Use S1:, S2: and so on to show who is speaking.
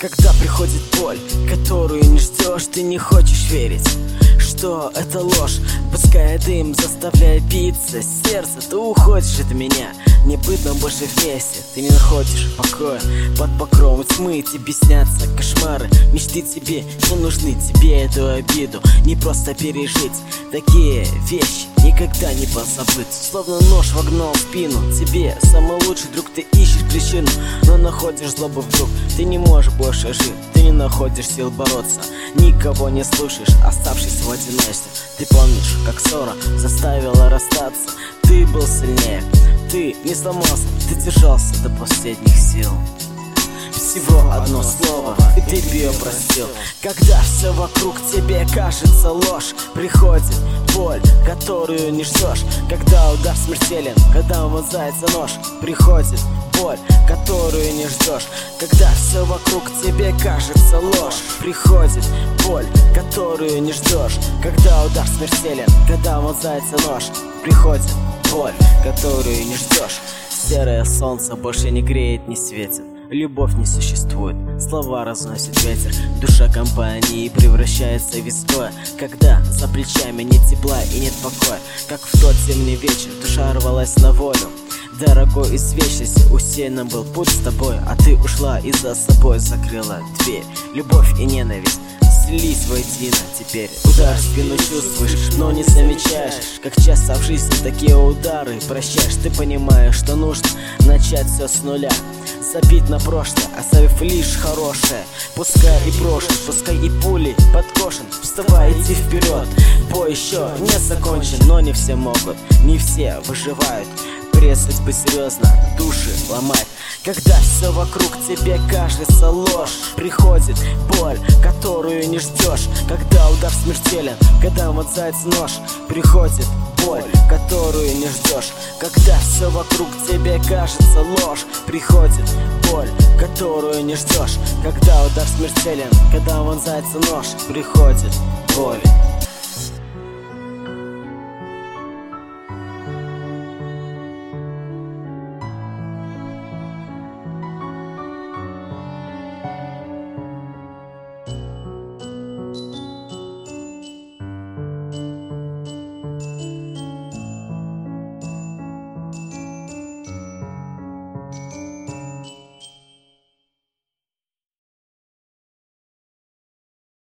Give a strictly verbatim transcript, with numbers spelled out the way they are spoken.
S1: Когда приходит боль, которую не ждешь, ты не хочешь верить, что это ложь. Пускай дым заставляет биться сердце, ты уходишь от меня, не быть нам больше вместе. Ты не находишь покоя под покровом тьмы, тебе снятся кошмары, мечты тебе не нужны, тебе эту обиду не просто пережить. Такие вещи никогда не позабыть, словно нож вогнал в спину. Тебе самый лучший друг, ты ищешь причину, но находишь злобу вдруг. Ты не можешь больше жить, ты не находишь сил бороться, никого не слушаешь, оставшись в одиночестве. Ты помнишь, как ссора заставила расстаться, ты был сильнее, ты не сломался, ты держался до последних сил. Всего одно слово, и ты бы ее простил. Когда все вокруг тебе кажется ложь, приходит боль, которую не ждешь. Когда удар смертелен, когда вонзается нож, приходит боль, которую не ждешь. Когда все вокруг тебе кажется ложь, приходит боль, которую не ждешь. Когда удар смертелен, когда вонзается нож, приходит боль, которую не ждешь. Серое солнце больше не греет, не светит, любовь не существует, слова разносит ветер, душа компании превращается в изгоя. Когда за плечами нет тепла и нет покоя, как в тот зимний вечер душа рвалась на волю. Дорогой из вечности усеянным был путь с тобой, а ты ушла и за собой закрыла дверь. Любовь и ненависть слились воедино теперь. Удар в спину чувствуешь, но не замечаешь, как часто в жизни такие удары прощаешь. Ты понимаешь, что нужно начать все с нуля, забить на прошлое, оставив лишь хорошее. Пускай и брошен, пускай и пулей подкошен, вставай, иди вперед. Бой еще не закончен, но не все могут, не все выживают. Прессать бы серьезно, души ломать. Когда все вокруг тебе кажется ложь, приходит боль, которую не ждешь. Когда удар смертелен, когда вонзается нож, приходит боль, которую не ждешь. Когда все вокруг тебе кажется ложь, приходит боль, которую не ждешь. Когда удар смертелен, когда вонзается нож, приходит боль.